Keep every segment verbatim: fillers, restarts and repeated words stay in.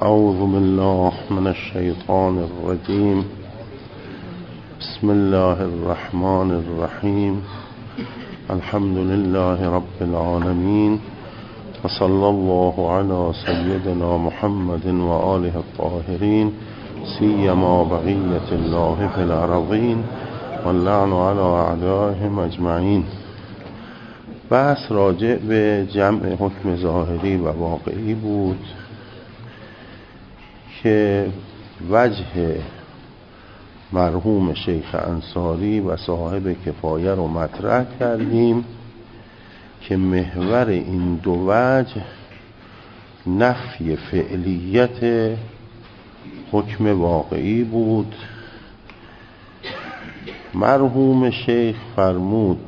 اعوذ بالله من الشیطان الرجیم. بسم الله الرحمن الرحیم. الحمد لله رب العالمین و صلی الله علی سیدنا محمد و آله الطاهرین سیما بقیة الله فی الارضین و اللعن علی اعدائهم اجمعین. بحث راجع به جمع حکم ظاهری و واقعی بود که وجه مرحوم شیخ انصاری و صاحب کفایه رو مطرح کردیم که محور این دو وجه نفی فعلیت حکم واقعی بود. مرحوم شیخ فرمود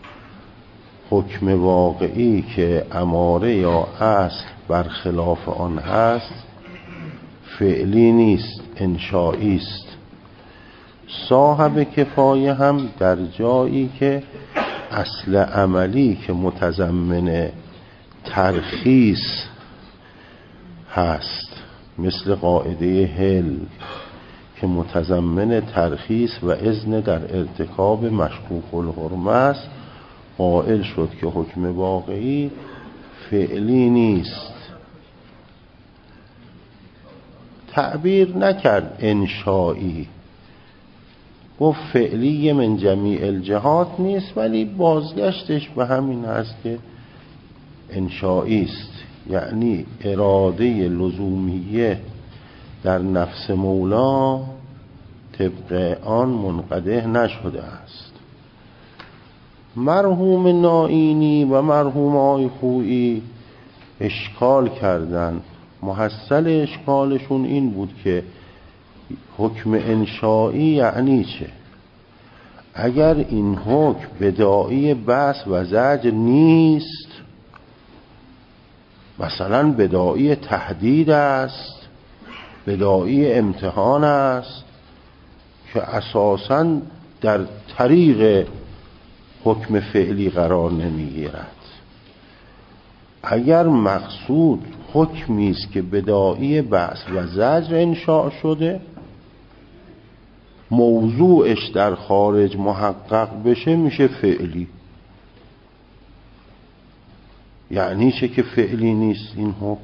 حکم واقعی که اماره یا اصل برخلاف آن هست فعلی نیست، انشایی است. صاحب کفایه هم در جایی که اصل عملی که متضمن ترخیص هست، مثل قاعده هل که متضمن ترخیص و اذن در ارتکاب مشکوک الحرمه است، قائل شد که حکم واقعی فعلی نیست. تعبیر نکرد انشایی، گفت فعلی من جمیع الجهات نیست، ولی بازگشتش به همین هست که انشایی است، یعنی اراده لزومیه در نفس مولا طبق آن منقدح نشده است. مرحوم نائینی و مرحوم آی خویی اشکال کردند. محصل اشکالشون این بود که حکم انشایی یعنی چه؟ اگر این حکم بداعی بس و زجر نیست، مثلا بداعی تهدید است، بداعی امتحان است که اساساً در طریق حکم فعلی قرار نمیگیرد. اگر مقصود حکمی است که بداعی بأس و زجر انشاء شده، موضوعش در خارج محقق بشه، میشه فعلی. یعنی چه که فعلی نیست این حکم؟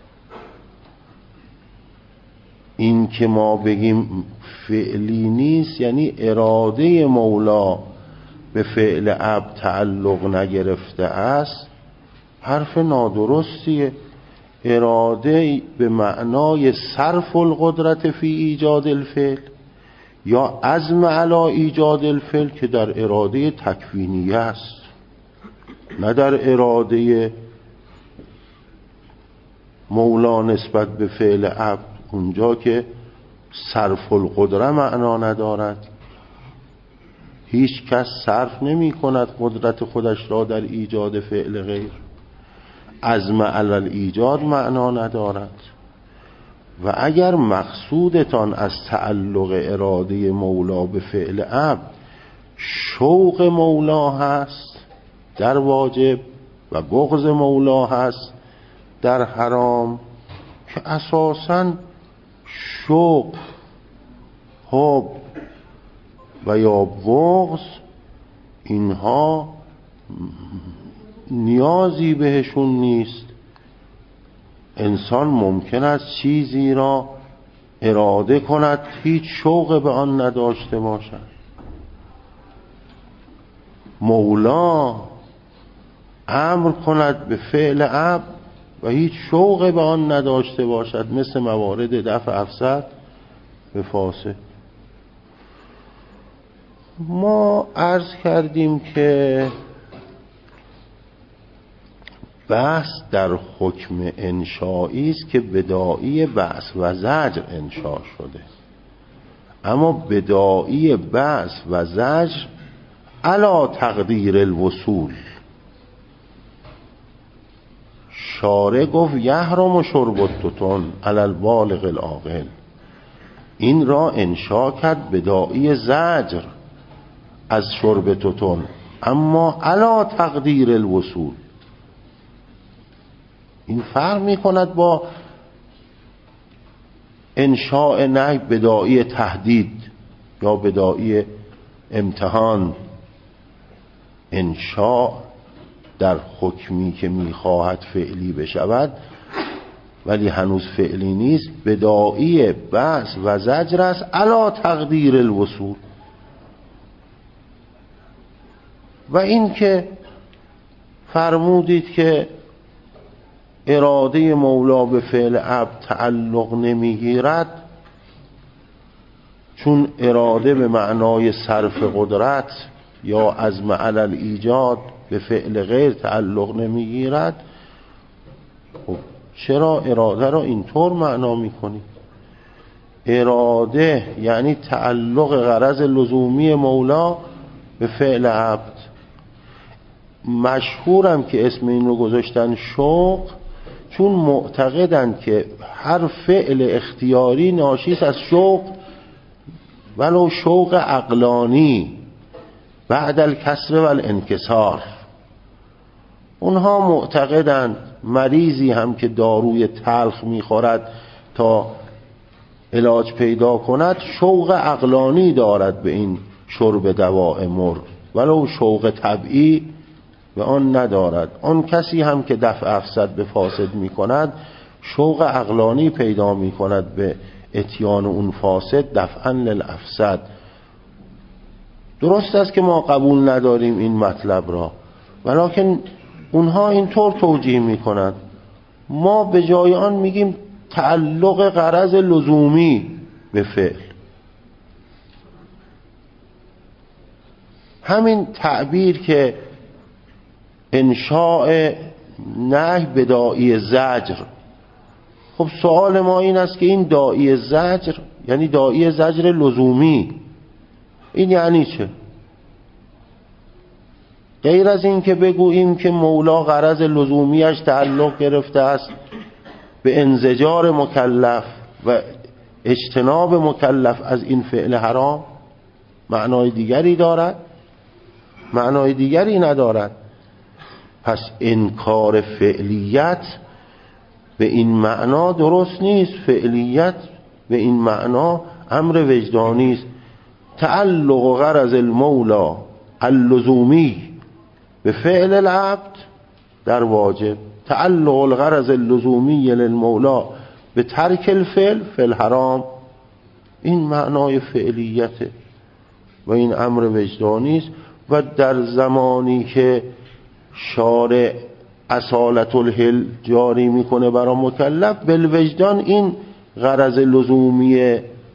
این که ما بگیم فعلی نیست یعنی اراده مولا به فعل عبد تعلق نگرفته است، حرف نادرستیه. اراده به معنای صرف القدرت فی ایجاد الفعل یا عزم علی ایجاد الفعل که در اراده تکوینیه است، نه در اراده مولا نسبت به فعل عبد، اونجا که صرف القدرت معنا ندارد. هیچ کس صرف نمی کند قدرت خودش را در ایجاد فعل غیر. عزم علی الایجاد معنا ندارد. و اگر مقصودتان از تعلق اراده مولا به فعل عبد شوق مولا هست در واجب و بغض مولا هست در حرام، که اساساً شوق، حب و یا بغض اینها نیازی بهشون نیست. انسان ممکن است چیزی را اراده کند هیچ شوق به آن نداشته باشد. مولا امر کند به فعل عبد و هیچ شوق به آن نداشته باشد، مثل موارد دفع افسد به فاسد. ما عرض کردیم که بحث در حکم انشایی است که بداعی بأس و زجر انشا شده، اما بداعی بأس و زجر علی تقدیر الوصول. شارع گفت یحرم شرب التتن علی البالغ العاقل، این را انشا کرد بداعی زجر از شرب تتن، اما علی تقدیر الوصول. این فرق می کند با انشاء نهی بداعی تهدید یا بداعی امتحان. انشاء در حکمی که میخواهد فعلی بشود ولی هنوز فعلی نیست، بداعی بحث و زجر است علی تقدیر الوصول. و این که فرمودید که اراده مولا به فعل عبد تعلق نمیگیرد، چون اراده به معنای صرف قدرت یا عزم علی الایجاد به فعل غیر تعلق نمیگیرد، خب چرا اراده را اینطور معنا میکنید؟ اراده یعنی تعلق غرض لزومی مولا به فعل عبد. مشهورم که اسم این رو گذاشتن شوق، چون معتقدند که هر فعل اختیاری ناشی است از شوق، ولو شوق عقلانی بعد الکسر و الانکسار. اونها معتقدند مریضی هم که داروی تلخ میخورد تا علاج پیدا کند شوق عقلانی دارد به این شرب دواء مر، ولو شوق طبعی به آن ندارد. آن کسی هم که دفع افسد به فاسد میکند شوق عقلانی پیدا میکند به اتیان اون فاسد دفعا للافسد. درست است که ما قبول نداریم این مطلب را، ولکن اونها اینطور توجیه میکنند. ما به جای آن میگیم تعلق غرض لزومی به فعل. همین تعبیر که انشاء نهی به داعی زجر، خب سوال ما این است که این داعی زجر یعنی داعی زجر لزومی، این یعنی چه؟ غیر از این که بگوییم که مولا غرض لزومیش تعلق گرفته است به انزجار مکلف و اجتناب مکلف از این فعل حرام، معنای دیگری دارد؟ معنای دیگری ندارد. پس انکار فعلیت به این معنا درست نیست. فعلیت به این معنا امر وجدانی است. تعلق غرض المولا اللزومی به فعل العبد در واجب، تعلق الغرض اللزومی للمولا به ترک الفعل فی الحرام، این معنای فعلیته و این امر وجدانی است. و در زمانی که شارع اصالت الحل جاری میکنه برای مکلف، بالوجدان این غرض لزومی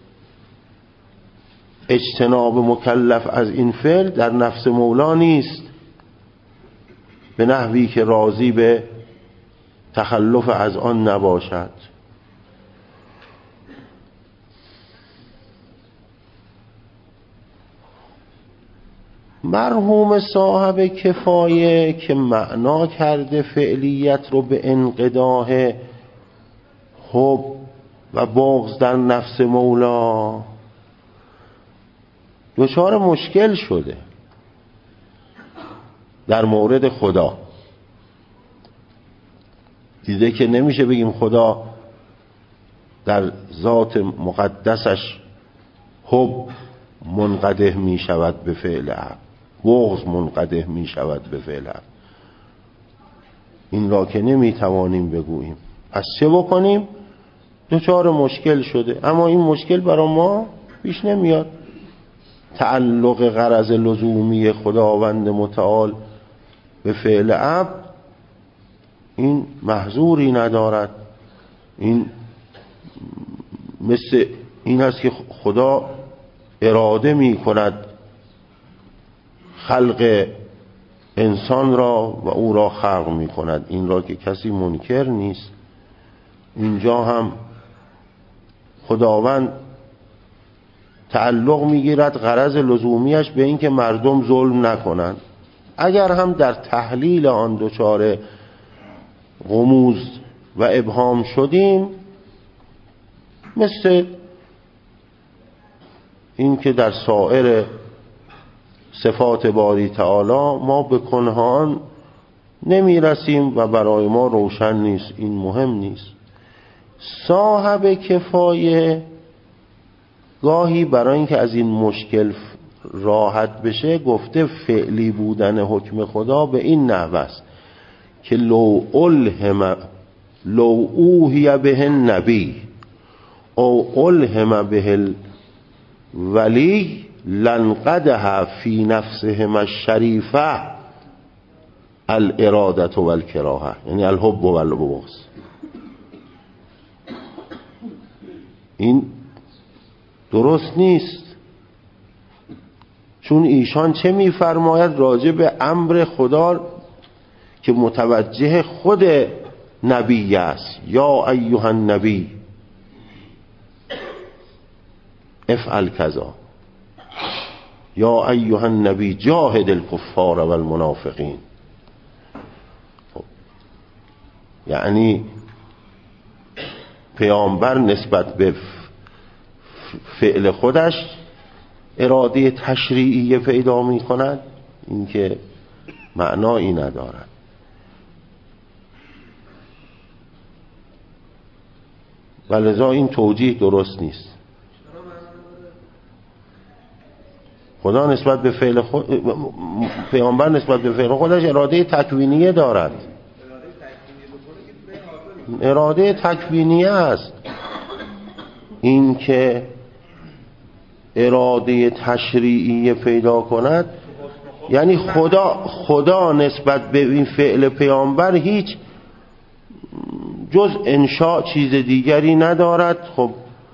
اجتناب مکلف از این فعل در نفس مولا نیست، به نحوی که راضی به تخلف از آن نباشد. مرحوم صاحب کفایه که معنا کرده فعلیت رو به انقداح حب و بغض در نفس مولا، دچار مشکل شده در مورد خدا. دیده که نمیشه بگیم خدا در ذات مقدسش حب منقده می شود به فعل عبد، بغض منقده می شود به فعل عبد. این را که نمی توانیم بگوییم، پس چه بکنیم؟ دچار مشکل شده. اما این مشکل برای ما پیش نمیاد. تعلق غرض لزومی خداوند متعال به فعل عبد این محظوری ندارد. این مثل این است که خدا اراده می کند خلق انسان را و او را خلق می کند، این را که کسی منکر نیست. اینجا هم خداوند تعلق می گیرد غرض لزومیش به این که مردم ظلم نکنند. اگر هم در تحلیل آن دچار غموض و ابهام شدیم، مثل این که در سایر صفات باری تعالی ما به کنهان نمی رسیم و برای ما روشن نیست، این مهم نیست. صاحب کفایه گاهی برای اینکه از این مشکل راحت بشه گفته فعلی بودن حکم خدا به این نحو است که لو الهم لو اوحی به النبی او الهم به الولی لنقدها فی نفسهم الشریفه الارادة والکراهه، یعنی الحب والبغض. این درست نیست، چون ایشان چه میفرماید راجع به امر خدا که متوجه خود نبی است، یا ایها النبی افعل کذا، یا ایها النبی جاهد الکفار والمنافقین. یعنی پیامبر نسبت به فعل خودش اراده تشریعی پیدا می کند، این که معنایی ندارد. ولذا این توجیه درست نیست. خدا نسبت به فعل خود، پیامبر نسبت به فعل خودش اراده تکوینیه دارد، اراده تکوینیه است. این که اراده تشریعی پیدا کند یعنی خدا خدا نسبت به این فعل پیامبر هیچ جز انشاء چیز دیگری ندارد. خب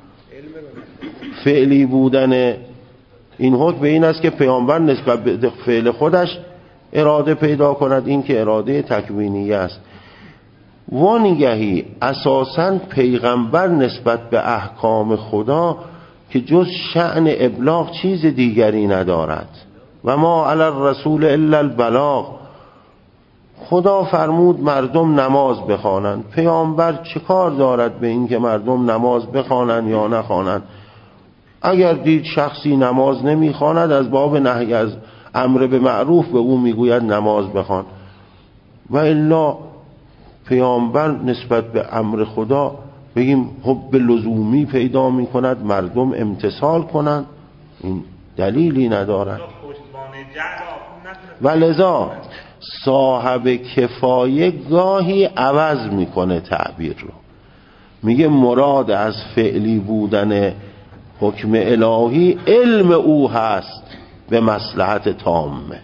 فعلی بودن این حکم به این است که پیامبر نسبت به فعل خودش اراده پیدا کند، این که اراده تکوینی است. وانگهی اساساً پیغمبر نسبت به احکام خدا که جز شأن ابلاغ چیز دیگری ندارد. و ما علی الرسول الا البلاغ. خدا فرمود مردم نماز بخوانند، پیامبر چه کار دارد به این که مردم نماز بخوانند یا نخوانند؟ اگر دید شخصی نماز نمیخواند از باب نهی از امر به معروف به او میگوید نماز بخوان. و الا پیامبر نسبت به امر خدا بگیم حب لزومی پیدا میکند مردم امتثال کنند، این دلیلی ندارد. ولذا صاحب کفایه گاهی عوض میکنه تعبیر رو، میگه مراد از فعلی بودن حکم الهی علم او هست به مصلحت تامه،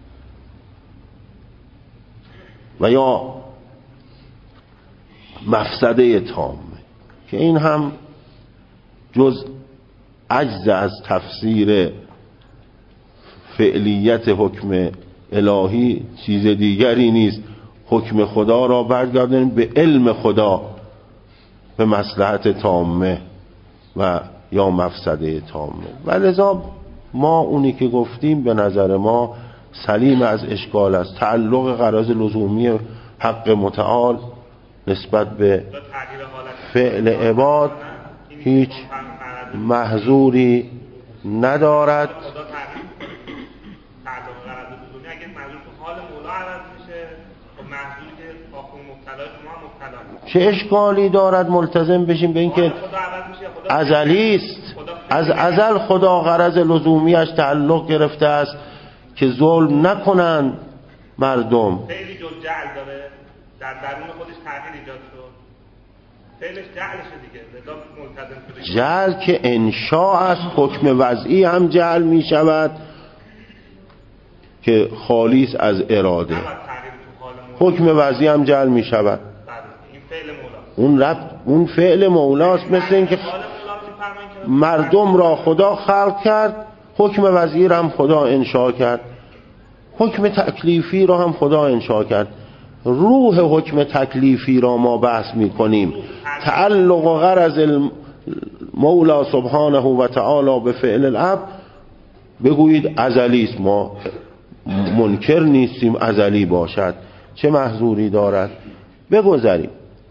و یا مفسده تامه، که این هم جز عجز از تفسیر فعلیت حکم الهی چیز دیگری نیست. حکم خدا را برگردن به علم خدا به مصلحت تامه و یا مفسده تامه. ولذا ما اونی که گفتیم به نظر ما سلیم از اشکال است. تعلق غرض لزومی حق متعال نسبت به فعل عباد هیچ محظوری ندارد. چه اشکالی دارد ملتزم بشیم به اینکه ازلی است، از ازل خدا غرض لزومیش تعلق گرفته است که ظلم نکنند مردم. خیلی جز جعل داره، در درون خودش تغییر ایجاد شد، فعلش جعلشه دیگه، لذا ملتزم شده. جعل که انشاء است، حکم وضعی هم جعل می شود که خالیس از اراده. حکم وضعی هم جعل می شود. اون رب اون فعل مولاست، مثل اینکه مردم را خدا خلق کرد، حکم وضعی را هم خدا انشاء کرد، حکم تکلیفی را هم خدا انشاء کرد. روح حکم تکلیفی را ما بحث می کنیم. تعلق و غرض مولا سبحانه و تعالی به فعل العبد بگویید ازلی است، ما منکر نیستیم ازلی باشد، چه محظوری دارد؟ بگذاریم.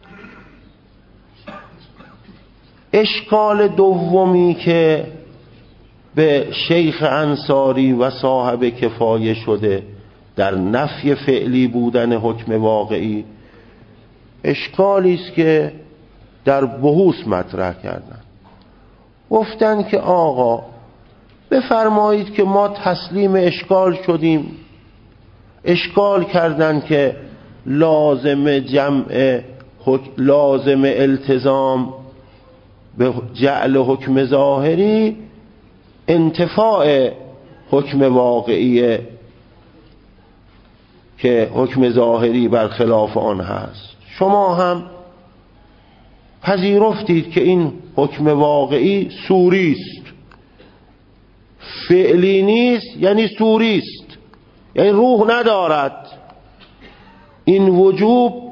اشکال دومی که به شیخ انصاری و صاحب کفایه شده در نفی فعلی بودن حکم واقعی، اشکالی است که در بحوث مطرح کردن، گفتن که آقا بفرمایید که ما تسلیم اشکال شدیم. اشکال کردن که لازم جمع لازم التزام به جعل حکم ظاهری انتفاع حکم واقعی که حکم ظاهری برخلاف آن هست. شما هم پذیرفتید که این حکم واقعی صوری است، فعلی نیست، یعنی صوری است، یعنی روح ندارد. این وجوب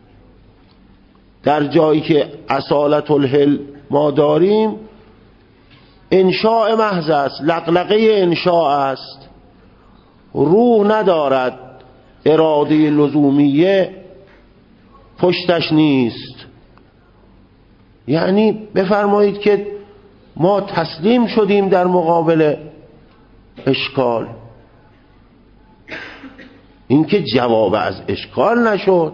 در جایی که اصالت الحل ما داریم انشاء محض است، لقلقه انشاء است، روح ندارد، اراده لزومیه پشتش نیست. یعنی بفرمایید که ما تسلیم شدیم در مقابل اشکال. اینکه جواب از اشکال نشد.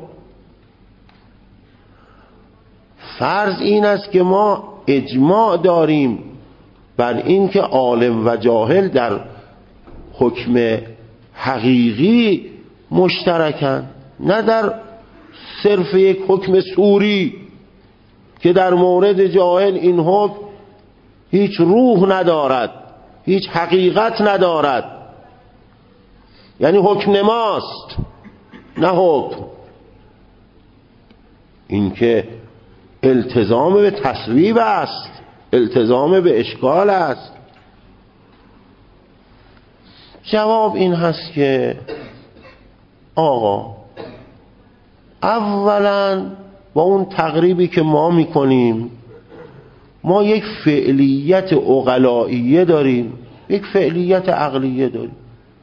فرض این است که ما اجماع داریم بر این که عالم و جاهل در حکم حقیقی مشترکن، نه در صرف یک حکم صوری که در مورد جاهل این حکم هیچ روح ندارد، هیچ حقیقت ندارد، یعنی حکم نماست نه حکم. این که التزام به تصویب است، التزام به اشکال است. جواب این هست که آقا اولا با اون تقریبی که ما میکنیم ما یک فعلیت عقلائیه داریم، یک فعلیت عقلیه داریم.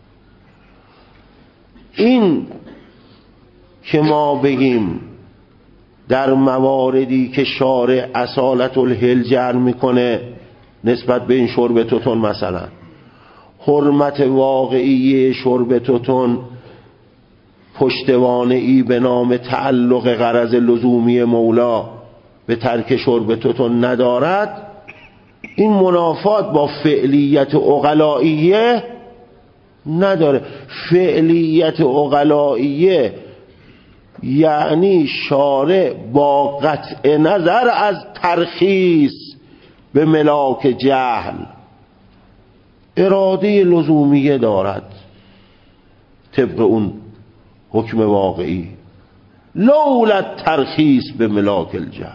این که ما بگیم در مواردی که شارع اصالت الحل جعل میکنه نسبت به این شرب توتون، مثلا حرمت واقعی شرب توتون پشتوانه‌ای به نام تعلق غرض لزومی مولا به ترک شرب توتون ندارد، این منافات با فعلیت عقلائیه نداره. فعلیت عقلائیه یعنی شارع با قطع نظر از ترخیص به ملاک جهل اراده لزومیه دارد طبق اون حکم واقعی، لولا ترخیص به ملاک الجهل.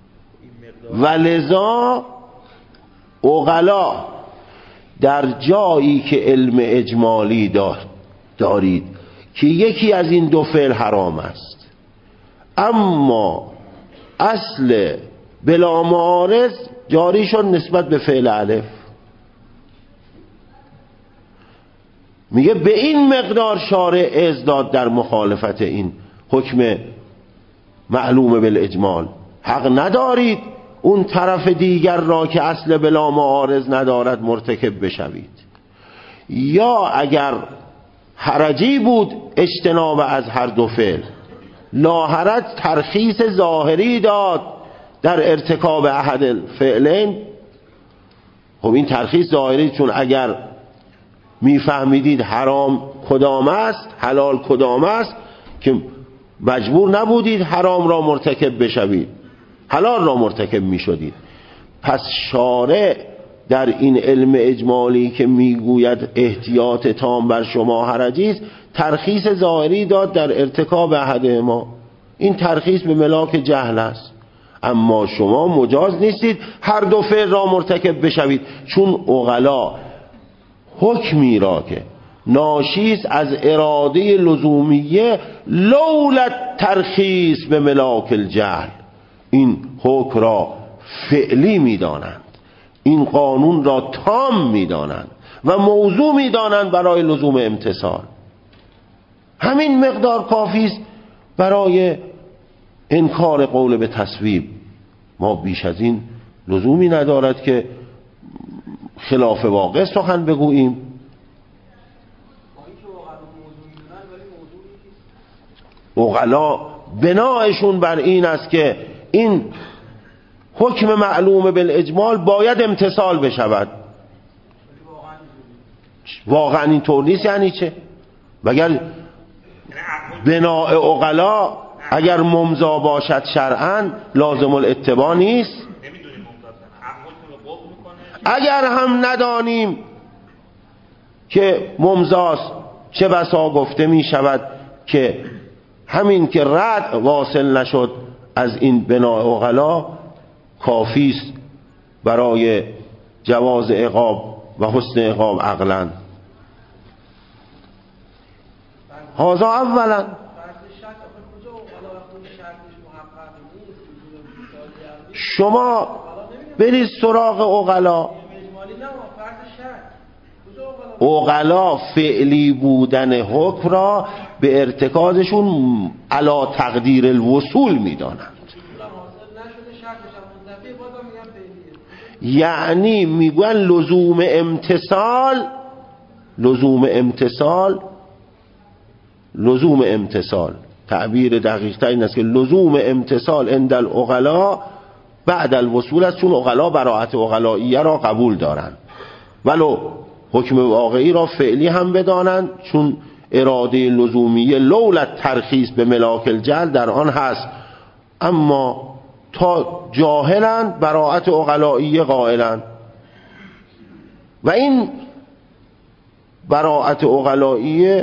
ولذا عقلا در جایی که علم اجمالی دارید که یکی از این دو فعل حرام است اما اصل بلا معارض جاری شد نسبت به فعل الف، میگه به این مقدار شارع ازداد در مخالفت این حکم معلوم بالاجمال. حق ندارید اون طرف دیگر را که اصل بلا معارض ندارد مرتکب بشوید. یا اگر حرجی بود اجتناب از هر دو فعل، لاحرج ترخیص ظاهری داد در ارتکاب احد الفعلین. خب این ترخیص ظاهری، چون اگر میفهمیدید حرام کدام است حلال کدام است که مجبور نبودید حرام را مرتکب بشوید، حلال را مرتکب میشدید. پس شارع در این علم اجمالی که میگوید احتیاط تام بر شما حرجی است، ترخیص ظاهری داد در ارتکاب احد ما. این ترخیص به ملاک جهل است، اما شما مجاز نیستید هر دو فعل را مرتکب بشوید، چون عقلا حکمی را که ناشیست از اراده لزومیه لولا ترخیص به ملاک الجهل، این حکم را فعلی میدانند، این قانون را تام میدانند و موضوع میدانند برای لزوم امتثال. همین مقدار کافی است برای انکار قول به تصویب. ما بیش از این لزومی ندارد که خلاف واقع سخن بگوییم. عقلا بنایشون بر این است که این حکم معلوم بالاجمال باید امتثال بشود. واقعا اینطور نیست. یعنی چه؟ مگر بناء عقلا اگر ممضا باشد شرعاً لازم الاتباع نیست؟ اگر هم ندانیم که ممضاست، چه بسا گفته می شود که همین که رد واصل نشد از این بناء عقلا کافیست برای جواز عقاب و حسن عقاب عقلاً. هذا اولا. شما برید سراغ عقلا. عقلا فعلی بودن حکم را به ارتکازشون علا تقدیر الوصول میدانند. یعنی میگن لزوم امتثال لزوم امتثال لزوم امتثال تعبیر دقیق تر این است که لزوم امتثال عند العقلا بعد الوصول است، چون عقلا براءت عقلائیه را قبول دارند ولو حکم واقعی را فعلی هم بدانند، چون اراده لزومیه لولت ترخیص به ملاک الجهل در آن هست، اما تا جاهلند براءت عقلائیه قائلند. و این براءت عقلائیه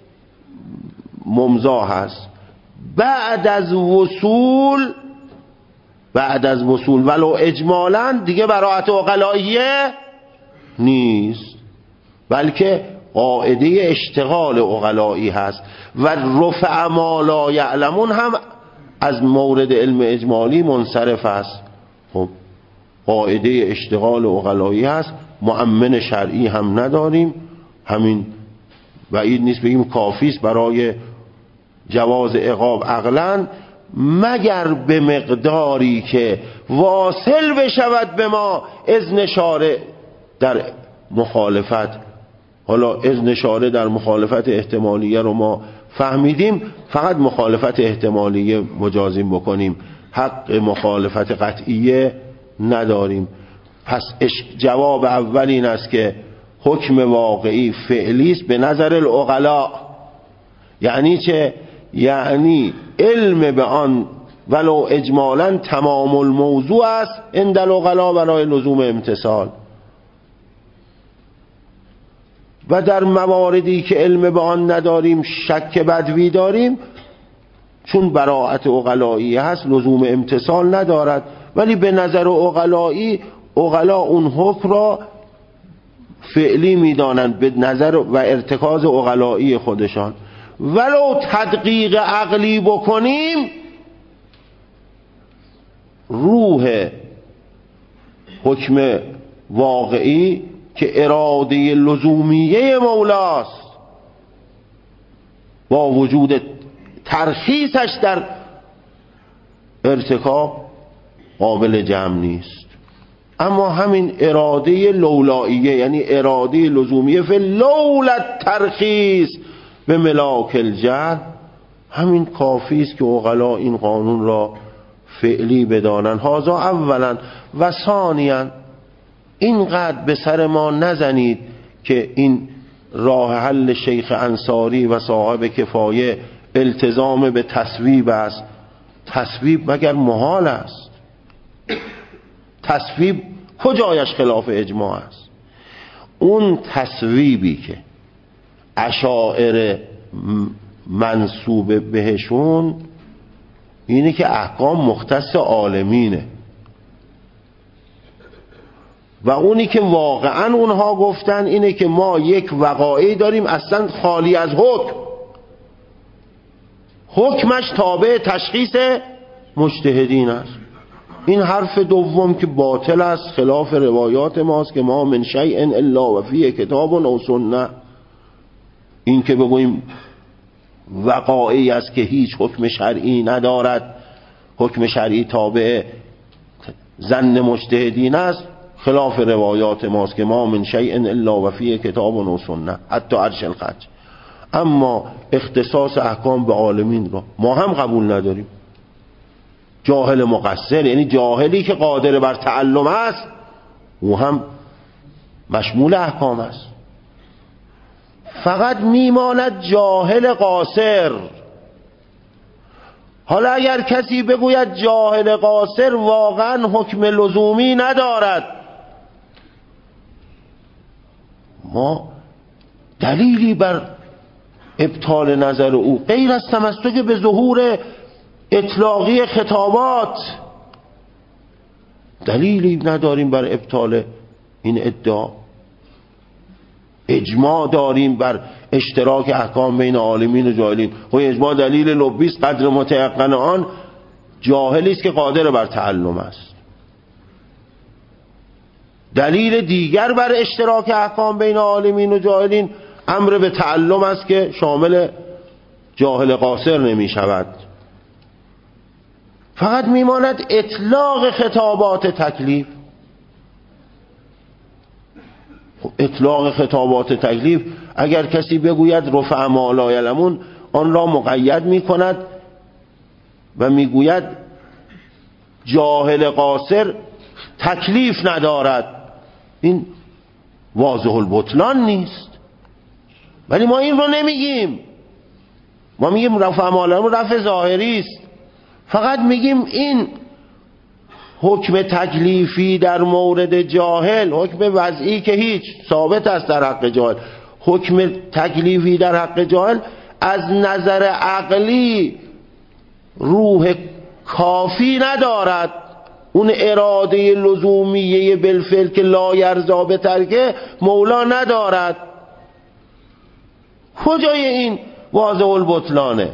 ممضا هست. بعد از وصول بعد از وصول ولو اجمالاً دیگه براءت عقلائیه نیست، بلکه قاعده اشتغال عقلایی هست. و رفع ما لا یعلمون هم از مورد علم اجمالی منصرف است. خب قاعده اشتغال عقلایی هست، مؤمن شرعی هم نداریم. همین بعید نیست بگیم کافیست برای جواز عقاب عقلاً، مگر به مقداری که واصل بشود به ما اذن شارع در مخالفت. حالا اذن شارع در مخالفت احتمالیه رو ما فهمیدیم، فقط مخالفت احتمالیه مجازیم بکنیم، حق مخالفت قطعیه نداریم. پس جواب اول این است که حکم واقعی فعلی است به نظر العقلاء. یعنی چه؟ یعنی علم به آن ولو اجمالاً تمام الموضوع است عند العقلاء برای لزوم امتثال. و در مواردی که علم به آن نداریم، شک بدوی داریم، چون براءت عقلایی هست لزوم امتثال ندارد، ولی به نظر عقلایی عقلا اون حکم را فعلی میدانند به نظر و ارتکاز عقلایی خودشان. ولو تدقیق عقلی بکنیم، روح حکم واقعی که اراده لزومیه مولاست با وجود ترخیصش در ارتکاب قابل جمع نیست. اما همین اراده لولاییه یعنی اراده لزومیه فی لولت ترخیص به ملاک الجهل، همین کافی است که عقلا این قانون را فعلی بدانند. هذا اولا. و ثانیا اینقدر به سر ما نزنید که این راه حل شیخ انصاری و صاحب کفایه التزام به تصویب است. تصویب مگر محال است؟ تصویب کجایش خلاف اجماع است؟ اون تصویبی که اشاعره منسوب بهشون اینه که احکام مختص عالمینه، و اونی که واقعا اونها گفتن اینه که ما یک وقایعی داریم اصلا خالی از حکم، حکمش تابع تشخیص مجتهدین است. این حرف دوم که باطل است، خلاف روایات ماست که ما من شیء الا و فیه کتاب و سنه. این که بگوییم وقایعی است که هیچ حکم شرعی ندارد، حکم شرعی تابع ظن مجتهدین است، خلاف روایات ماست که ما من شیء الا و فیه کتاب و سنه حتی عرش الخج. اما اختصاص احکام به عالمین را ما هم قبول نداریم. جاهل مقصر یعنی جاهلی که قادر بر تعلم است، او هم مشمول احکام است. فقط میماند جاهل قاصر. حالا اگر کسی بگوید جاهل قاصر واقعا حکم لزومی ندارد، ما دلیلی بر ابطال نظر او غیر از تمسک به ظهور اطلاقی خطابات دلیلی نداریم بر ابطال این ادعا. اجماع داریم بر اشتراک احکام بین عالمین و جاهلین. خب اجماع دلیل لبی است، قدر متيقن آن جاهلی است که قادر بر تعلم است. دلیل دیگر بر اشتراک احکام بین عالمین و جاهلین امر به تعلم است که شامل جاهل قاصر نمی شود. فقط میماند اطلاق خطابات تکلیف. اطلاق خطابات تکلیف اگر کسی بگوید رفع ما لا یعلمون، آن را مقید می کند و میگوید جاهل قاصر تکلیف ندارد. این واضح البطلان نیست. ولی ما این رو نمیگیم، ما میگیم رفع ما لا یعلمون رفع ظاهری است. فقط میگیم این حکم تکلیفی در مورد جاهل، حکم وضعی که هیچ ثابت است در حق جاهل، حکم تکلیفی در حق جاهل از نظر عقلی روح کافی ندارد. اون اراده لزومیه بالفعل که لا یرضا به ترکه مولا ندارد. کجای این واضح البطلانه؟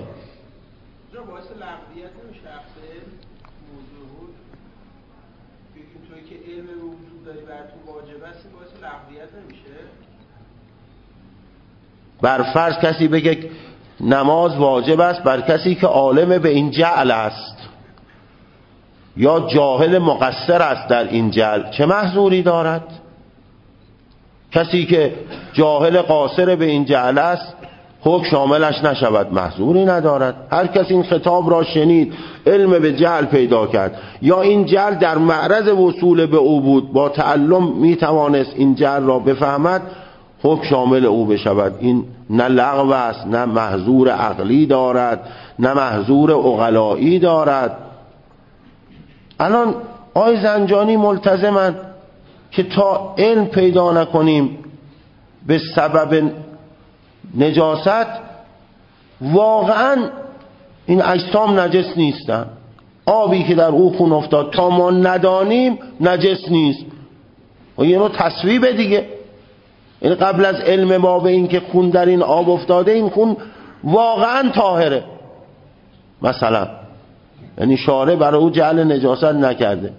بر فرض کسی بگه نماز واجب است بر کسی که عالم به این جعل است یا جاهل مقصر است در این جعل، چه محذوری دارد؟ کسی که جاهل قاصر به این جعل است حکم شاملش نشود، محذوری ندارد. هر کسی این خطاب را شنید، علم به جعل پیدا کرد یا این جعل در معرض وصول به او بود، با تعلم میتوانست این جعل را بفهمد، حکم شامل او بشود. این نه لغو است، نه محذور عقلی دارد، نه محذور عقلایی دارد. الان آی زنجانی ملتزمن که تا علم پیدا نکنیم به سبب نجاست واقعا این اجسام نجس نیستن. آبی که در او خون افتاد تا ما ندانیم نجس نیست. و یه نوع تصویبه دیگه. این قبل از علم ما به این که خون در این آب افتاده، این خون واقعا طاهره مثلا، یعنی شارع برای او جعل نجاست نکرده.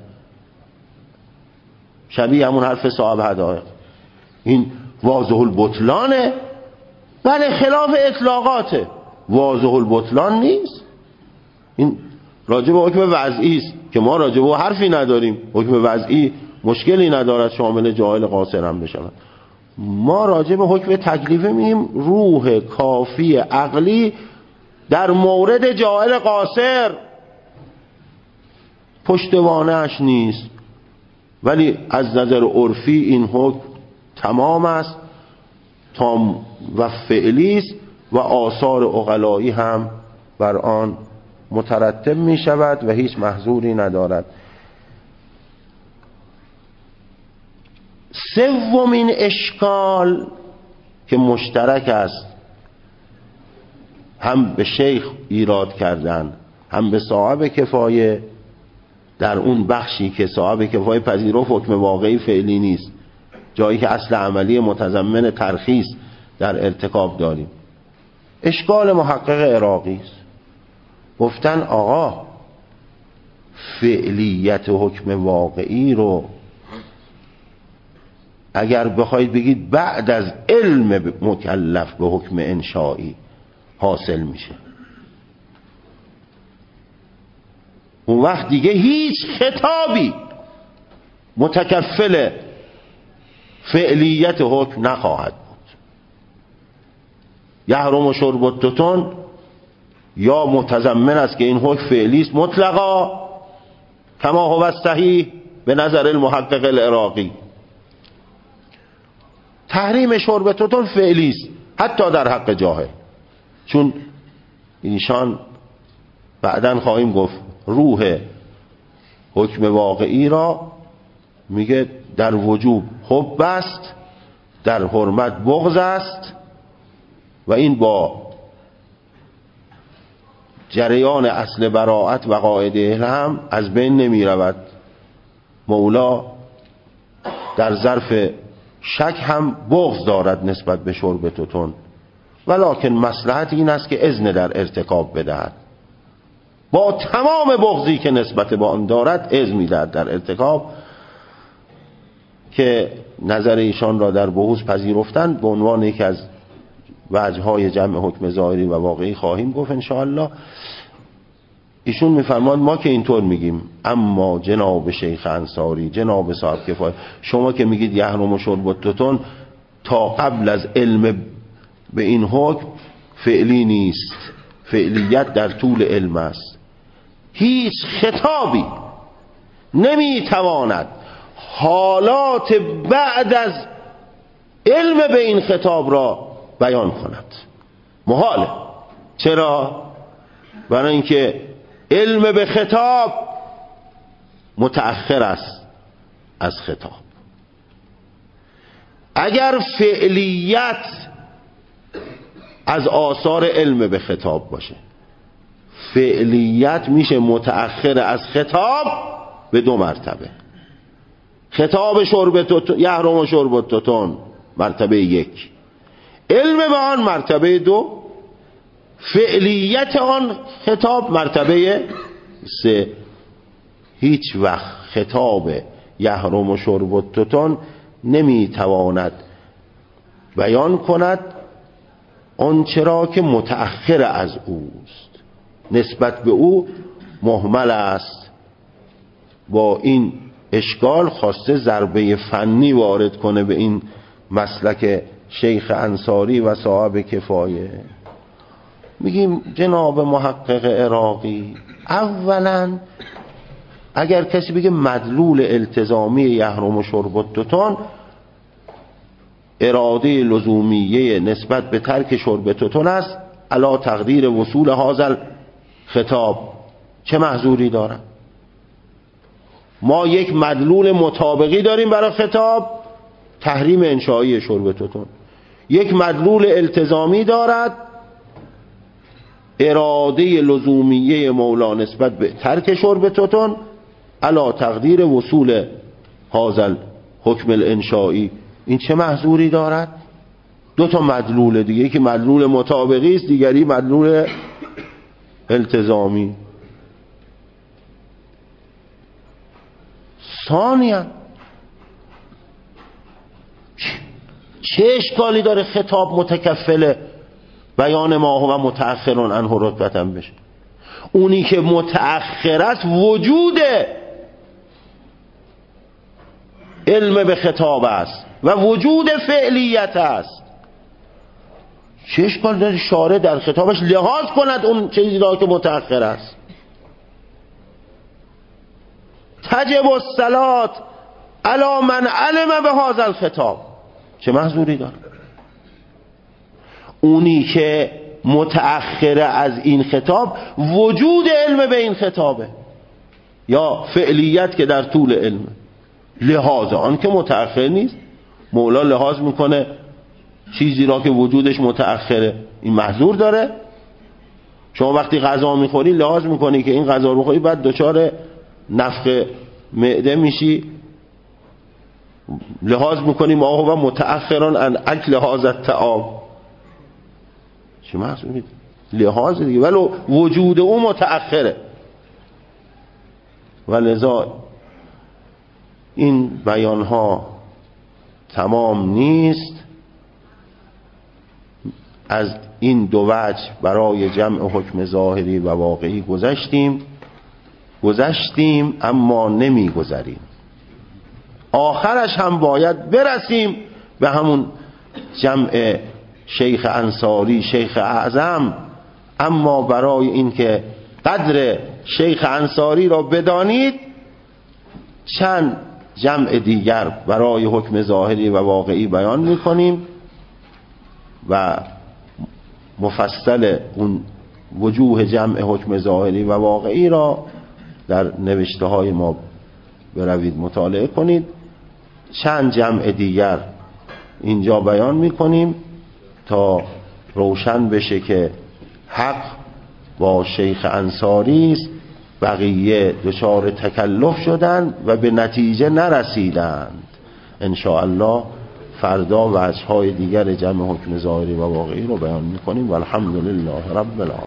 شبیه همون حرف صاحب حدائق. این واضح البطلانه، ولی خلاف اطلاقاته. واضح البطلان نیست. این راجع به حکم وضعی است که ما راجع به حرفی نداریم. حکم وضعی مشکلی ندارد شامل جاهل قاصر هم بشود. ما راجع به حکم تکلیفی میگیم روح کافی عقلی در مورد جاهل قاصر، پشتوانه‌اش نیست. ولی از نظر عرفی این حکم تمام است، تام و فعلی است و آثار عقلایی هم بر آن مترتب می شود و هیچ محذوری ندارد. سومین اشکال که مشترک است، هم به شیخ ایراد کردن هم به صاحب کفایه، در اون بخشی که صاحب کفایه پذیرفت حکم واقعی فعلی نیست، جایی که اصل عملی متضمن ترخیص در ارتکاب داریم. اشکال محقق عراقی است. گفتن آقا فعلیت حکم واقعی رو اگر بخواید بگید بعد از علم مکلف به حکم انشایی حاصل میشه، اون وقت دیگه هیچ خطابی متکفل فعلیت حکم نخواهد بود. یحرم شرب التتن یا متضمن است که این حکم فعلی است مطلقا، کما هو صحیح به نظر المحقق العراقی. تحریم شرب توتون فعلی است حتی در حق جاهل، چون ایشان بعداً خواهیم گفت روح حکم واقعی را میگه در وجوب حب است، در حرمت بغض است و این با جریان اصل براءت و قاعده هم از بین نمی رود. مولا در ظرف شک هم بغض دارد نسبت به شرب توتون، ولکن مصلحت این است که اذن در ارتکاب بدهد. با تمام بغضی که نسبت به آن دارد اذن میدهد در ارتکاب، که نظر ایشان را در بحوث پذیرفتن به عنوان یکی از وجه‌های جمع حکم ظاهری و واقعی خواهیم گفت انشاءالله. ایشون میفرماد ما که اینطور میگیم، اما جناب شیخ انصاری، جناب صاحب کفایه، شما که میگید یحرم شرب التوتون تا قبل از علم به این حکم فعلی نیست، فعلیت در طول علم است. هیچ خطابی نمیتواند حالات بعد از علم به این خطاب را بیان کند. محاله. چرا؟ برای اینکه علم به خطاب متأخر است از خطاب. اگر فعلیت از آثار علم به خطاب باشه، فعلیت میشه متأخر از خطاب به دو مرتبه. خطاب شرب توتون، یحرم شرب التوتون مرتبه یک، علم به آن مرتبه دو، فعلیت آن خطاب مرتبه سه. هیچ وقت خطاب یحرم شرب التوتون نمیتواند بیان کند آن چرا که متأخر از اوست، نسبت به او مهمل است. با این اشکال خواسته ضربه فنی وارد کنه به این مسلک شیخ انصاری و صاحب کفایه. میگیم جناب محقق عراقی، اولا اگر کسی بگه مدلول التزامی یحرم شرب التوتون اراده لزومیه نسبت به ترک شرب توتون است علی تقدیر وصول حاصل خطاب، چه محظوری دارم؟ ما یک مدلول مطابقی داریم برای خطاب، تحریم انشایی شرب توتون. یک مدلول التزامی دارد، اراده لزومیه مولا نسبت به ترک شرب توتون علی تقدیر وصول حاصل حکم الانشایی. این چه محظوری دارد؟ دو تا مدلول دیگه، یکی مدلول مطابقی است، دیگری مدلول التزامی. ثانیاً چه اشکالی داره خطاب متکفل بیان ما هو متأخرون عنه رتبتاً بشه؟ اونی که متأخر است وجود علم به خطاب است و وجود فعلیت است. چه اشکال داره شارع در خطابش لحاظ کند اون چیزی را که متأخر است؟ تجب الصلاة علی من علم به هذا الخطاب، چه محظوری داره؟ اونی که متأخر از این خطاب وجود علم به این خطابه یا فعلیت که در طول علم، لحاظ آن که متأخر نیست. مولا لحاظ میکنه چیزی را که وجودش متأخره این محظور داره. شما وقتی غذا میخوری لحاظ میکنی که این غذا رو خوری بعد دچار نفخ معده میشی، لحاظ میکنی ما هو متأخران عن اکل هذا الطعام، چه محظوری؟ لحاظ دیگه، ولو وجود او متأخره. ولذا این بیان ها تمام نیست. از این دو وجه برای جمع حکم ظاهری و واقعی گذشتیم گذشتیم اما نمی گذریم. آخرش هم باید برسیم به همون جمع شیخ انصاری شیخ اعظم. اما برای اینکه قدر شیخ انصاری را بدانید چند جمع دیگر برای حکم ظاهری و واقعی بیان میکنیم و مفصل اون وجوه جمع حکم ظاهری و واقعی را در نوشته های ما بروید مطالعه کنید. چند جمع دیگر اینجا بیان میکنیم تا روشن بشه که حق با شیخ انصاری است، بقیه دچار تکلف شدند و به نتیجه نرسیدند. ان شاء الله فردا وجه‌های دیگر جمع حکم ظاهری و واقعی رو بیان میکنیم و الحمدلله رب العالمین.